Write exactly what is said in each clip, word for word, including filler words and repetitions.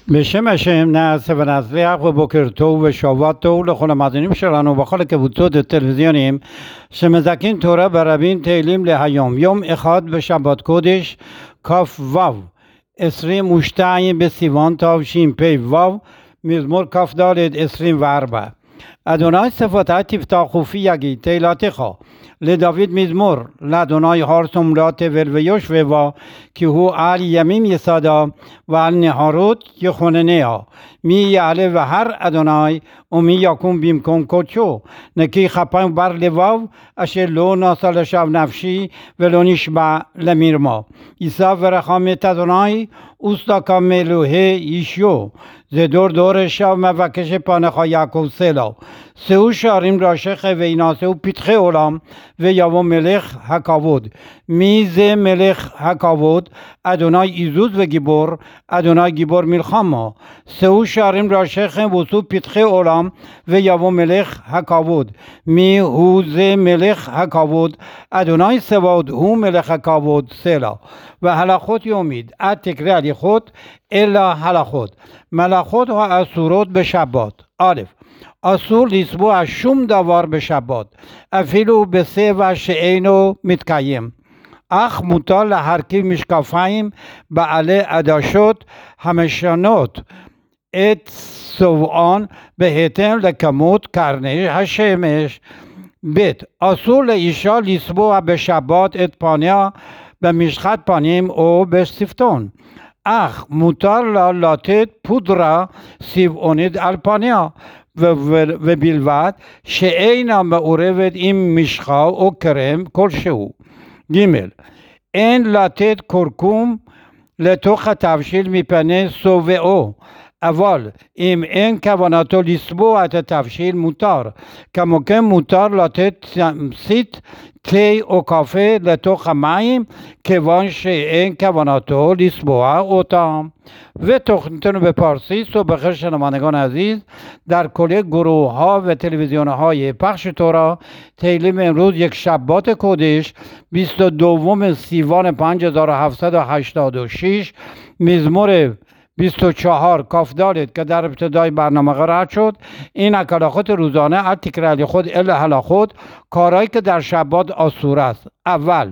בשם השם נעשה ונצליח ובוקר טוב ושבת טוב לכל המאזינים שלנו בכל הקבוצות הטלוויזיוניים שמזכים תורה ברבים תהילים להיום. יום אחד בשבת קודש כ"ו עשרים ושתיים בסיוון תשפ"ו, מזמור כ"ד עשרים וארבע. אדוני שפתי תפתח ופי יגיד תהילתך. לדוד מזמור, לאדוני הר סמלה תבל ויושביה, כי הוא על ימים יסדה ועל נהרות יכונניה. מי יעלה בהר אדוני ומי יקום במקום קודשו. נקי כפיים בר לבב, אשר לא נשא לשווא נפשי ולא נשבע למרמה. יישא ורחם את אדוני וצדקה מאלוהי אישו. זה דור דור שב מבקש פניך יעקב סלה. שאו שערים ראשיך וינשאו פתחי עולם ויבוא מלך הכבוד. מי זה מלך הכבוד? אדוני עזוז וגיבור, אדוני גיבור מלחמה. שאו שערים ראשיכם ועשו פתחי עולם ויבוא מלך הכבוד. מי הוא זה מלך הכבוד? אדוני צבאות הוא מלך הכבוד סלה. והלכות יומית, אל תקרא הליכות אלא הלכות. מלאכות האסורות בשבת. א', אסור לצבוע שום דבר בשבת, אפילו בצבע שאינו מתקיים. אך מותר להרכיב משקפיים בעלי עדשות המשנות את צבען בהתאם לכמות קרני השמש. ב', אסור לאישה לצבוע בשבת את פניה במשחת פנים או בשפתון, אך מותר לה לתת פודרה צבעונית על פניה, ובלבד שאינה מעורבת עם משחה או קרם כלשהו. ג', אין לתת קורקום לתוך התבשיל מפני צובעו, אבל אם אין כוונתו לצבוע את התבשיל מותר. כמו כן מותר לתת תמצית תה או קפה לתוך המים, כיוון שאין כוונתו לצבוע אותם. ותוכניתנו בפרסית ובחר של המנהגון עזיז در کل گروه ها و تلویزیون های پخش تورا تیلیم امروز یک شبات کدش بیست و دوم سیوان پنج هزار و هفتصد و هشتاد و شش، مزمور بیست و چهار کاف دارید که در ابتدای برنامه قرار شد. این اکلاخات روزانه از تکراری خود اله هلا خود کارهایی که در شبات آسور است. اول،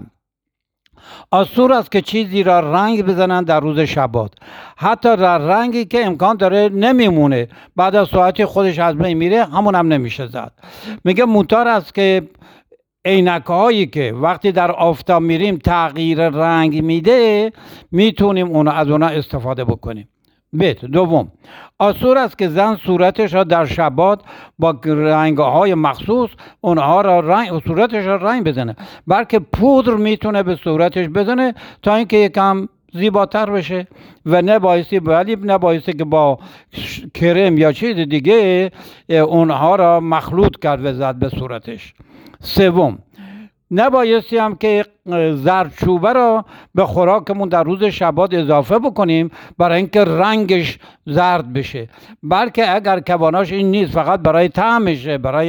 آسور است که چیزی را رنگ بزنن در روز شبات، حتی در رنگی که امکان داره نمیمونه، بعد از ساعتی خودش از بین میره، همون هم نمیشه زد. میگه مطار است که عینک هایی که وقتی در آفتاب میریم تغییر رنگ میده، میتونیم اونو از اونها استفاده بکنیم. بیت دوم، آسور است که زن صورتش را در شبات با رنگ های مخصوص اونها را رنگ صورتش را رنگ بزنه، بلکه پودر میتونه به صورتش بزنه تا اینکه یکم زیباتر بشه و نبایستی ولی نبایستی که با کرم یا چیز دیگه اونها را مخلوط کرد و زد به صورتش. سوم، نبایستی هم که زردچوبه را به خوراکمون در روز شبات اضافه بکنیم برای اینکه رنگش زرد بشه، بلکه اگر کواناش این نیست، فقط برای طعمشه، برای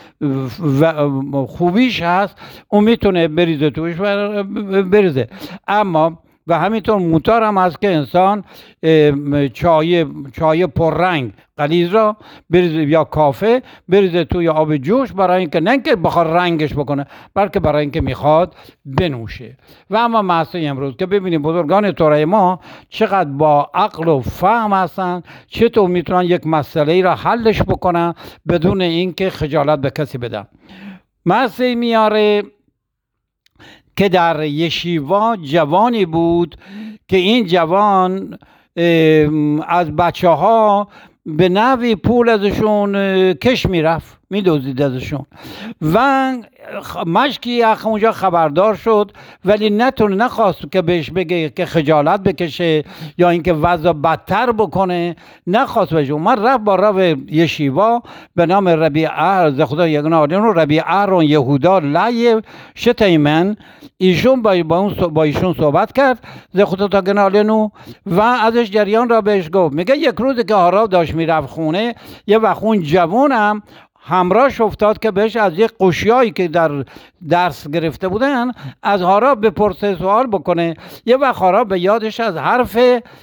خوبیش هست، اون میتونه بریزه توش و بریزه. اما و همینطور مطار هم هست که انسان چای چای پررنگ غلیظ را بریزه یا کافه بریزه توی آب جوش، برای اینکه نه اینکه بخواد رنگش بکنه، بلکه برای اینکه میخواد بنوشه. و اما مسئله امروز که ببینیم بزرگان تورای ما چقدر با عقل و فهم هستن، چطور میتونن یک مسئله را حلش بکنن بدون اینکه خجالت به کسی بدن. مسئله میاره که در یشیوا جوانی بود که این جوان از بچه ها به نوی پول ازشون کش میرفت، میدوزید ازشون و مشکی اخ اونجا خبردار شد، ولی نتونه نخواست که بهش بگه که خجالت بکشه یا اینکه وضع بدتر بکنه، نخواست بهش. من رفت با رب یشیوا به نام ربی ار خدا یگانه ربی ارون یهودا لایه شتیمن، ایشون با اون با ایشون صحبت کرد ز خدا تا گنالنو و ازش جریان را بهش گفت. میگه یک روز که هارا داشت میرفت خونه، یه وقت اون جوانم همراهش افتاد که بهش از یک قوشیایی که در درس گرفته بودن از هارا بپرسه، سوال بکنه. یه وقت هارا به یادش از حرف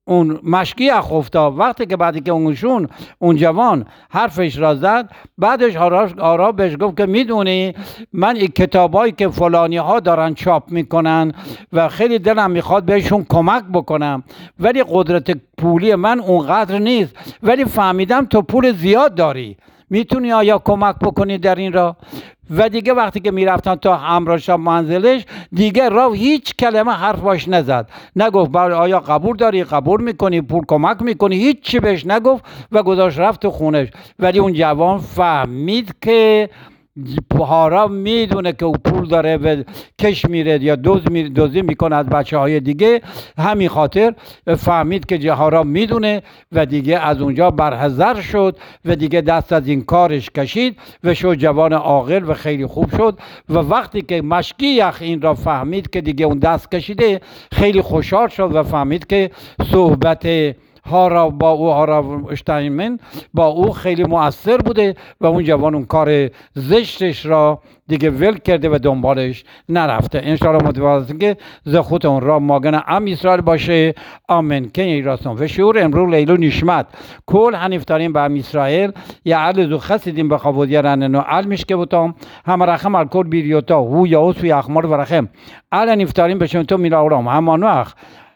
اون مشکی اخ افتاد. وقتی که بعدی که اونشون اون جوان حرفش را زد، بعدش آرا بهش گفت که میدونی من این کتابایی که فلانی ها دارن چاپ میکنن و خیلی دلم میخواد بهشون کمک بکنم، ولی قدرت پولی من اونقدر نیست، ولی فهمیدم تو پول زیاد داری، میتونی آیا کمک بکنی در این را؟ و دیگه وقتی که میرفتن تا همراهش منزلش، دیگه راه هیچ کلمه حرف باش نزد، نگفت آیا قبول داری، قبول میکنی، پول کمک میکنی، هیچ چی بهش نگفت و گذاشت رفت تو خونش. ولی اون جوان فهمید که هارا میدونه که او پول داره و کش میره یا دزدی میکنه از بچه های دیگه، همین خاطر فهمید که هارا میدونه و دیگه از اونجا برحذر شد و دیگه دست از این کارش کشید و شد جوان عاقل و خیلی خوب شد. و وقتی که مشکی یخ این را فهمید که دیگه اون دست کشیده، خیلی خوشحال شد و فهمید که صحبت هارا با او هارا اشتاینمن با او خیلی مؤثر بوده و اون جوان اون کار زشتش را دیگه ول کرده و دنبالش نرفته. انشاءالله متوجه که زخوت اون را ماگن ام اسرائیل باشه. آمین. که این راستون و شعور امرو لیلو نشمت کل هنفتارین به ام اسرائیل یا علی زو خسیدیم به خوابودی رننو علمش که بودم هم رخم الکل بیریوتا هو یا اوس و اخمار و رخم علی نفتارین بشم تو میلاورام همانو اخ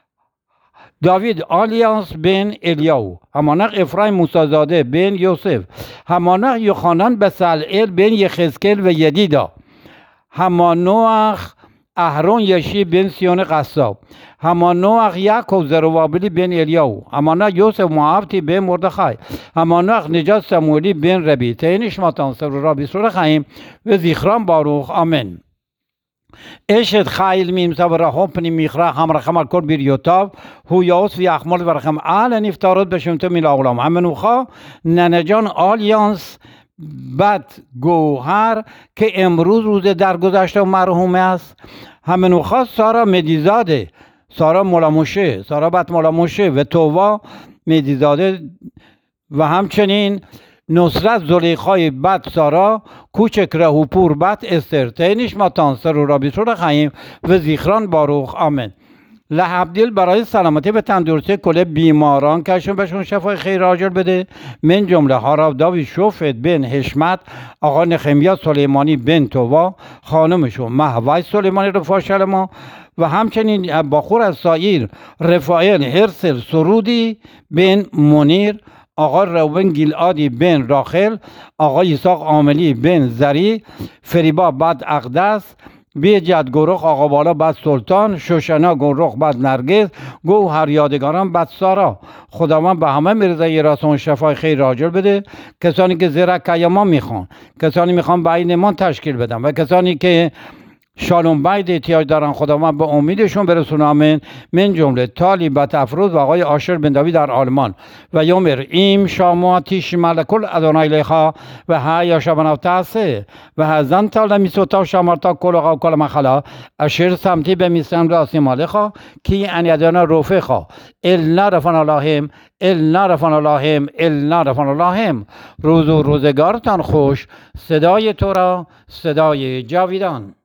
داوید آلیانس بن الیاو، همانق افرایم موسیزاده بن یوسف، همانق یوخانان بسلئیل بن یخزکل و یدیدا، همانوخ اهرون یشی بن سیون قصاب، همانوخ یعقوب زروبابلی بن الیاو، همانق یوسف معاوتی بن مردخای، همانوخ نجات سموئیلی بن ربی. تینش ماتان سر رابی سر خیم و زیخران باروخ. آمین. اشد خیل میم سبرا هوپنی میخرا همرا خمر کل بیریوتاو هو یاوس و اخمال ورخم آل نفتارد بشم تو میل اغلام همونوخا ننجان آلیانس بد گوهر که امروز روز درگذشته و مرحوم است. همونوخا سارا مدیزاده، سارا مولاموشه، سارا بد مولاموشه و تووا مدیزاده و همچنین نصرت زلیخای بد سارا کوچک رهوپور بد استر. تینش ماتان سر و رابی سر خیم و زیخران باروخ. آمین. لحبدیل برای سلامتی و تندرستی کل بیماران کشون بهشون شفای خیر عاجل بده. من جمله هاراو داوی شوفت بن حشمت، آقا نخمیا سلیمانی بن تووا، خانمشون مهوای سلیمانی رفاه شلما و همچنین باخور از سایر رفائل هرسل سرودی بن منیر، آقا روبن گیلادی بن راخل، آقا ایساق عاملی بن زری، فریبا بد اقدس، بیجد گروخ آقا بالا بد سلطان، شوشنا گروخ بد نرگز، گوهر یادگاران بد سارا. خداوند به همه مرزای راسون شفای خیر عاجل بده. کسانی که زیرک کیاما میخوان، کسانی میخوان به این ایمان تشکیل بدن و کسانی که شالوم باید احتیاج دارن، خداوند به امیدشون برسون. آمین. من جمله تالی بت افروز و آقای آشر بن داوید در آلمان و یومر ایم شاما تیش ملکل ادونای لیخا و ها یا شبناو تاسه و هزن تال میسوتا و شامارتا کل آقا و کل مخلا اشر سمتی به میسن راسی مالخا کی ان یدانا روفخا ال نرفن اللهم ال نرفن اللهم ال نرفن اللهم. روز و روزگارتان خوش. صدای تو را صدای جاویدان.